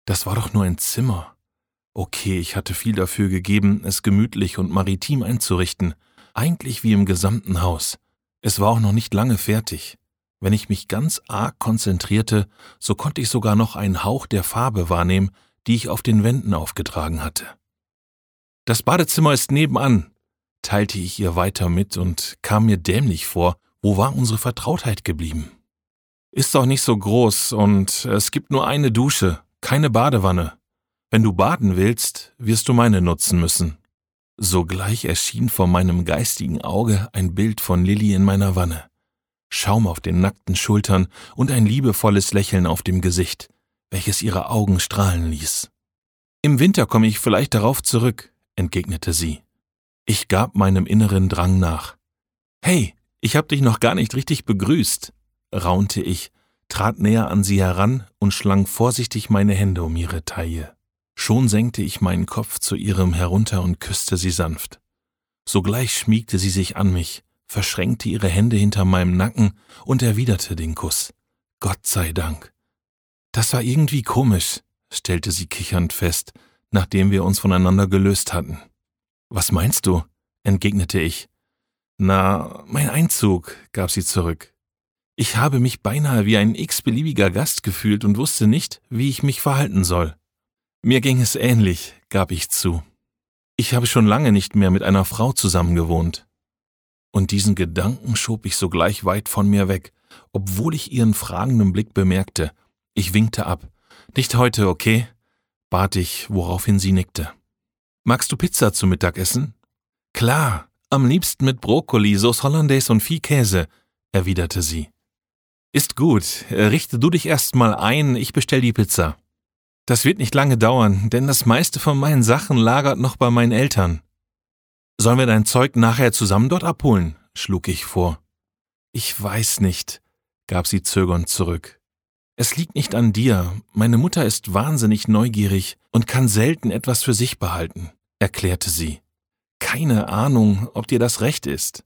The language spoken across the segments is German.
Das war doch nur ein Zimmer. Okay, ich hatte viel dafür gegeben, es gemütlich und maritim einzurichten, eigentlich wie im gesamten Haus. Es war auch noch nicht lange fertig. Wenn ich mich ganz arg konzentrierte, so konnte ich sogar noch einen Hauch der Farbe wahrnehmen, die ich auf den Wänden aufgetragen hatte. »Das Badezimmer ist nebenan«, teilte ich ihr weiter mit und kam mir dämlich vor, wo war unsere Vertrautheit geblieben? »Ist doch nicht so groß und es gibt nur eine Dusche, keine Badewanne. Wenn du baden willst, wirst du meine nutzen müssen.« Sogleich erschien vor meinem geistigen Auge ein Bild von Lilli in meiner Wanne. Schaum auf den nackten Schultern und ein liebevolles Lächeln auf dem Gesicht, welches ihre Augen strahlen ließ. »Im Winter komme ich vielleicht darauf zurück«, entgegnete sie. Ich gab meinem inneren Drang nach. »Hey, ich hab dich noch gar nicht richtig begrüßt«, raunte ich, trat näher an sie heran und schlang vorsichtig meine Hände um ihre Taille. Schon senkte ich meinen Kopf zu ihrem herunter und küsste sie sanft. Sogleich schmiegte sie sich an mich, verschränkte ihre Hände hinter meinem Nacken und erwiderte den Kuss. Gott sei Dank. Das war irgendwie komisch, stellte sie kichernd fest, nachdem wir uns voneinander gelöst hatten. »Was meinst du?«, entgegnete ich. »Na, mein Einzug«, gab sie zurück. Ich habe mich beinahe wie ein x-beliebiger Gast gefühlt und wusste nicht, wie ich mich verhalten soll. Mir ging es ähnlich, gab ich zu. Ich habe schon lange nicht mehr mit einer Frau zusammengewohnt. Und diesen Gedanken schob ich sogleich weit von mir weg, obwohl ich ihren fragenden Blick bemerkte. Ich winkte ab. »Nicht heute, okay?«, bat ich, woraufhin sie nickte. »Magst du Pizza zum Mittagessen?« »Klar, am liebsten mit Brokkoli, Sauce Hollandaise und viel Käse«, erwiderte sie. »Ist gut, richte du dich erst mal ein, ich bestell die Pizza.« »Das wird nicht lange dauern, denn das meiste von meinen Sachen lagert noch bei meinen Eltern.« »Sollen wir dein Zeug nachher zusammen dort abholen?«, schlug ich vor. »Ich weiß nicht«, gab sie zögernd zurück. »Es liegt nicht an dir. Meine Mutter ist wahnsinnig neugierig und kann selten etwas für sich behalten«, erklärte sie. »Keine Ahnung, ob dir das recht ist.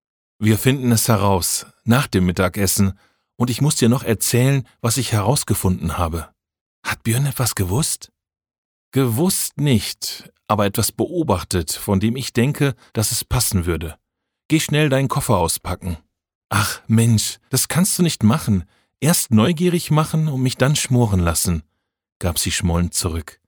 Wir finden es heraus, nach dem Mittagessen, und ich muss dir noch erzählen, was ich herausgefunden habe.« »Hat Björn etwas gewusst?« »Gewusst nicht, aber etwas beobachtet, von dem ich denke, dass es passen würde. Geh schnell deinen Koffer auspacken.« »Ach Mensch, das kannst du nicht machen. Erst neugierig machen und mich dann schmoren lassen«, gab sie schmollend zurück.